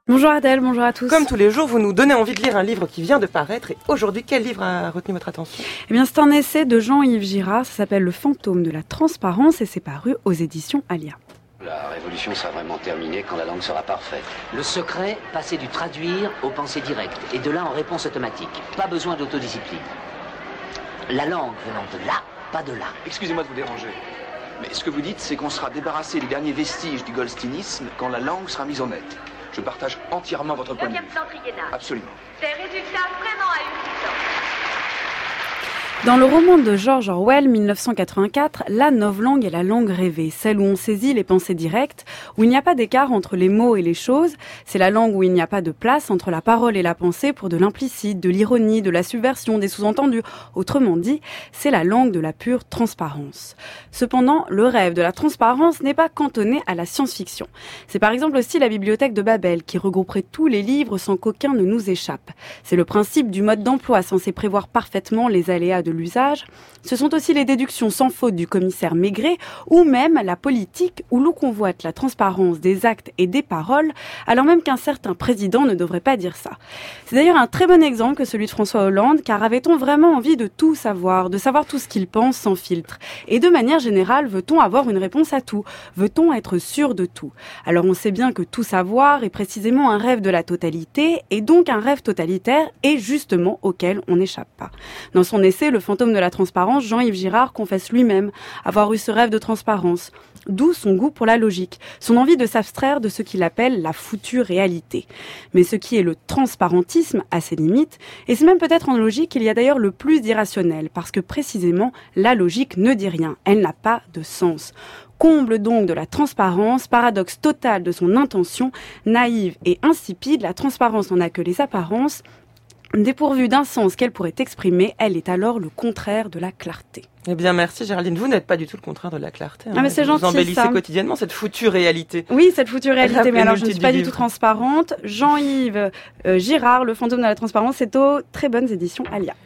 Bonjour Adèle, bonjour à tous. Comme tous les jours, vous nous donnez envie de lire un livre qui vient de paraître. Et aujourd'hui, quel livre a retenu votre attention ? Eh bien, c'est un essai de Jean-Yves Girard, ça s'appelle Le fantôme de la transparence et c'est paru aux éditions Alia. La révolution sera vraiment terminée quand la langue sera parfaite. Le secret, passer du traduire au pensée directe, et de là en réponse automatique. Pas besoin d'autodiscipline. La langue venant de là, pas de là. Excusez-moi de vous déranger, mais ce que vous dites, c'est qu'on sera débarrassé des derniers vestiges du goldsteinisme quand la langue sera mise en net. Je partage entièrement votre point de vue. Absolument. Des résultats vraiment ahurissants. Dans le roman de George Orwell, 1984, la novlangue est la langue rêvée, celle où on saisit les pensées directes, où il n'y a pas d'écart entre les mots et les choses. C'est la langue où il n'y a pas de place entre la parole et la pensée pour de l'implicite, de l'ironie, de la subversion, des sous-entendus. Autrement dit, c'est la langue de la pure transparence. Cependant, le rêve de la transparence n'est pas cantonné à la science-fiction. C'est par exemple aussi la bibliothèque de Babel qui regrouperait tous les livres sans qu'aucun ne nous échappe. C'est le principe du mode d'emploi censé prévoir parfaitement les aléas de l'usage. Ce sont aussi les déductions sans faute du commissaire Maigret ou même la politique où l'on convoite la transparence des actes et des paroles alors même qu'un certain président ne devrait pas dire ça. C'est d'ailleurs un très bon exemple que celui de François Hollande car avait-on vraiment envie de tout savoir, de savoir tout ce qu'il pense sans filtre? Et de manière générale, veut-on avoir une réponse à tout? Veut-on être sûr de tout? Alors on sait bien que tout savoir est précisément un rêve de la totalité et donc un rêve totalitaire et justement auquel on n'échappe pas. Dans son essai Le fantôme de la transparence, Jean-Yves Girard confesse lui-même avoir eu ce rêve de transparence. D'où son goût pour la logique, son envie de s'abstraire de ce qu'il appelle la foutue réalité. Mais ce qui est le transparentisme a ses limites, et c'est même peut-être en logique qu'il y a d'ailleurs le plus d'irrationnel, parce que précisément, la logique ne dit rien, elle n'a pas de sens. Comble donc de la transparence, paradoxe total de son intention, naïve et insipide, la transparence n'en a que les apparences. Dépourvue d'un sens qu'elle pourrait exprimer, elle est alors le contraire de la clarté. Eh bien, merci Géraldine. Vous n'êtes pas du tout le contraire de la clarté. Ah mais c'est gentil, vous embellissez ça. Quotidiennement cette foutue réalité. Oui, cette foutue réalité, mais alors je ne suis pas du livre. tout transparente. Jean-Yves Girard, Le fantôme de la transparence, c'est aux très bonnes éditions Alia.